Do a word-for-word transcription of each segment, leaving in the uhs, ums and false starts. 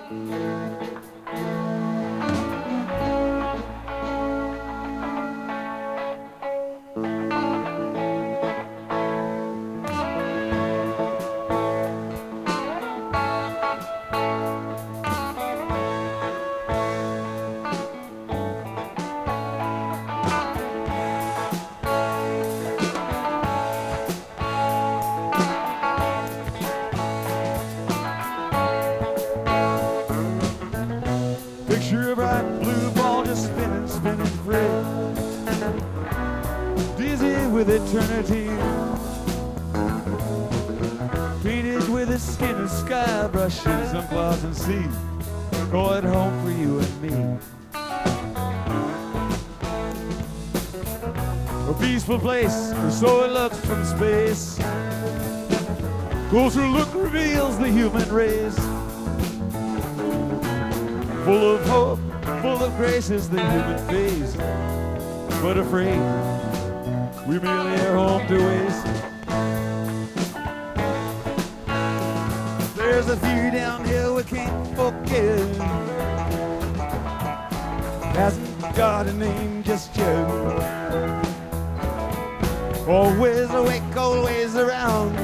Picture a bright blue ball just spinning, spinning free, dizzy with eternity, painted with the skin of sky, brushes and clouds and sea, call it home for you and me. A peaceful place, or so it looks from space. Closer look reveals the human race. Full of hope, full of grace is the human face, but afraid we merely are home to waste. There's a fear down here we can't forget, hasn't got a name just yet. Always awake, always around,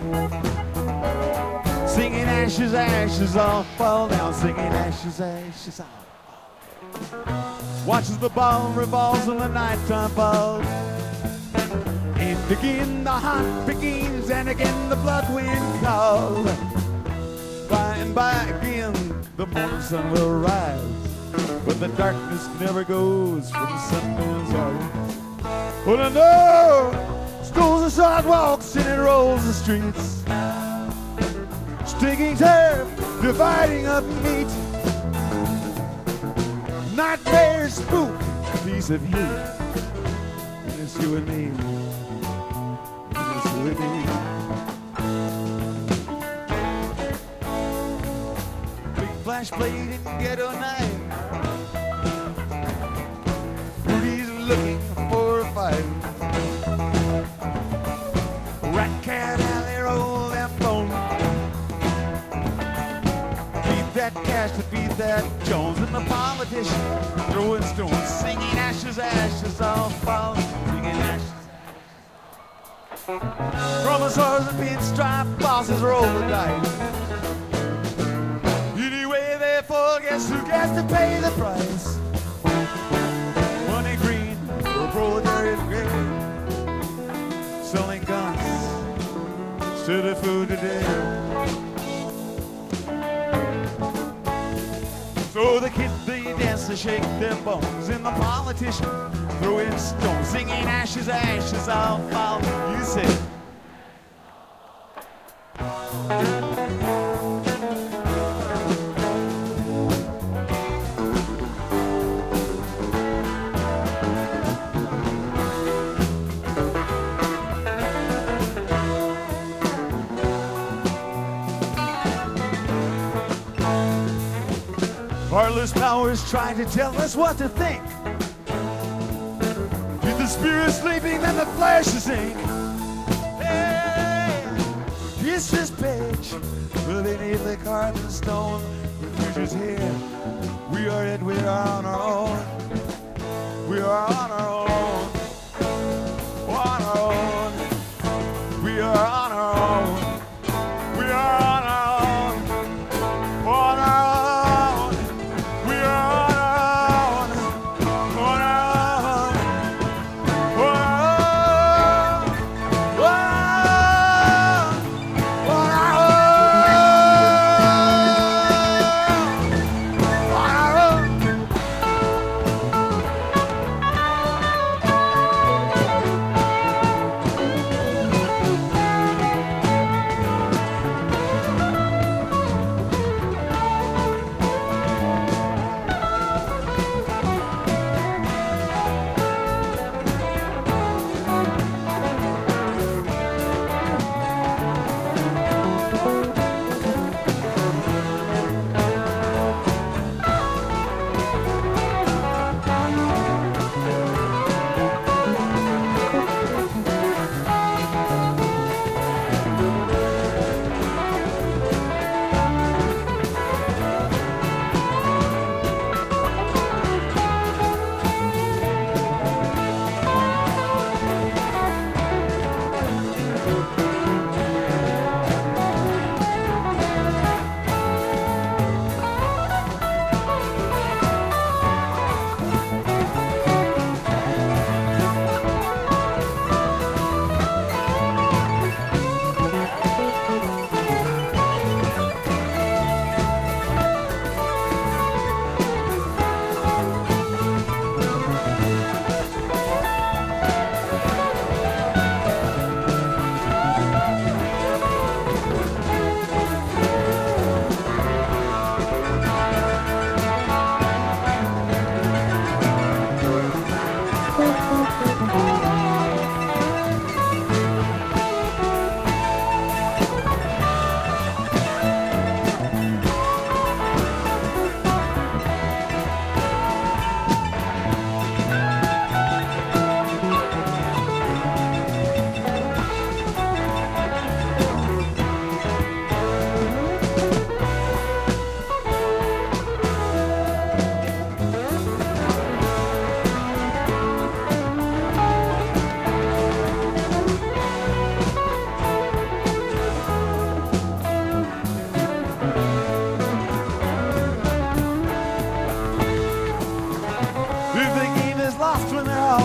singing ashes, ashes all fall down, singing ashes, ashes all. Watches the bomb revolves and the nighttime falls, and again the hunt begins, and again the blood wind calls. By and by again the morning sun will rise, but the darkness never goes from the sun goes out. Well, I know schools and sidewalks and it rolls the streets, sticking turf, dividing up meat. Nightmares spook, a piece of heat. And it's you and me. And it's you and me. Big flash blade and ghetto knife. Rudy's looking for a fight. Rat cat alley, roll that bone. That cash to beat that Jones, and the politician throwing stones, singing ashes, ashes all fall, singing ashes. From the stars and pinstripe bosses roll the dice. Anyway, therefore, guess who gets to pay the price? Money green or proletariat gray, selling guns instead of food today. So the kids, they dance, they shake their bones, and the politician throwing stones, singing ashes, ashes, I'll fall. You say. Heartless powers trying to tell us what to think. Keep the spirit sleeping, then the flesh is ink. Hey, it's this page, beneath the carved in stone. The future's here. We are it, we are on our own. We are on our own. On our own. We are on our own. We are on our own. On our own.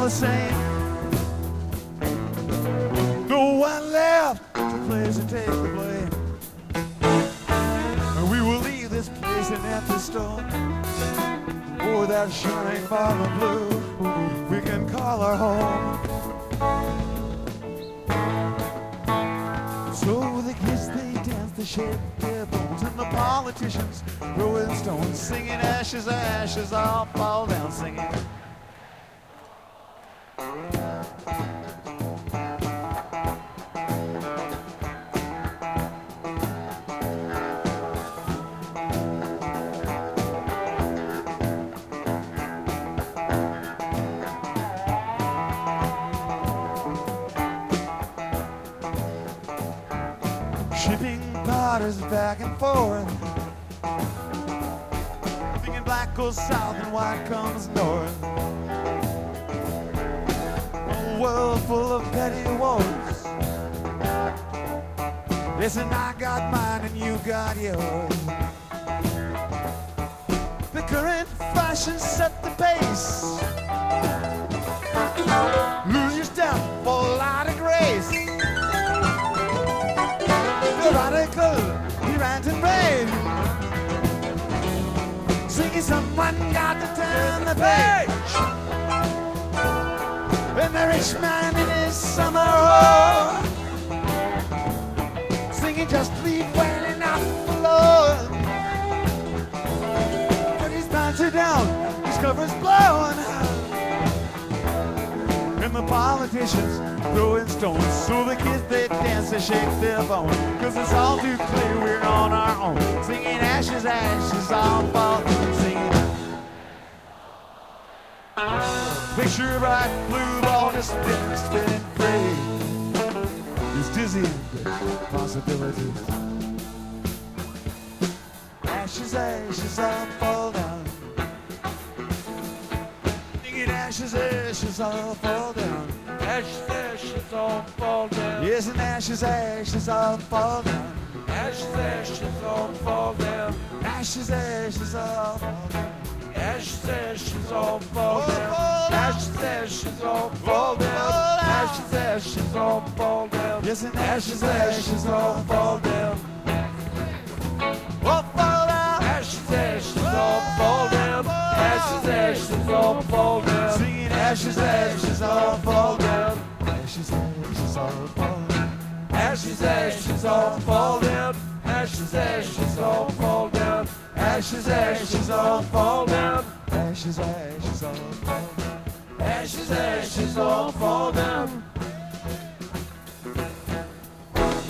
the same. No one left to place and take the blame. And we will leave this place an empty stone. Oh, that shining bottle blue we can call our home. So the kids, they dance, they shake their bones, and the politicians throwing stones, singing ashes, ashes, all fall down singing. Shipping waters back and forth, thinking black goes south and white comes north. A world full of petty wars. Listen, I got mine and you got yours. The current fashion set the pace. Lose your step for a lot of grace. Radical, he rant and rave, singing someone got to turn the page. And the rich man in his summer home, singing just leave well enough alone. But his pants are down, his cover's blown, and the politicians throwing stones. So the kids, they dance, they shake their bones, cause it's all too clear we're on our own, singing ashes, ashes, all fall, singing. Picture a bright blue ball just spinning, spinning free. It's dizzying possibilities. Ashes, ashes, all fall down. Singing ashes, ashes, all fall down. Ashes, ashes, all fall down. Yes, and ashes, ashes, all fall down. Ashes, ashes, all fall down. Ashes, ashes, all fall down. Ashes, ashes, all fall down. Ashes, ashes, all fall down. Ashes, ashes, all fall down. Yes, and Ashes, ashes, all fall down. all fall down. Ashes, ashes, all fall down. Ashes, ashes, all fall down. Singing Ashes, ashes, all fall down. ashes, ashes, all fall down. Ashes, ashes, all fall down. Ashes, ashes, all fall down. Ashes, ashes, all fall down. Ashes, ashes, all fall down. Ashes, ashes, all fall down.